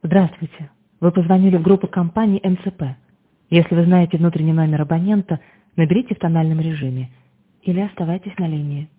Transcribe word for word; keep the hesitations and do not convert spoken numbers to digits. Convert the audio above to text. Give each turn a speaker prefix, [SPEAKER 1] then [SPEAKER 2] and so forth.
[SPEAKER 1] Здравствуйте. Вы позвонили в группу компании эм цэ пэ. Если вы знаете внутренний номер абонента, наберите в тональном режиме или оставайтесь на линии.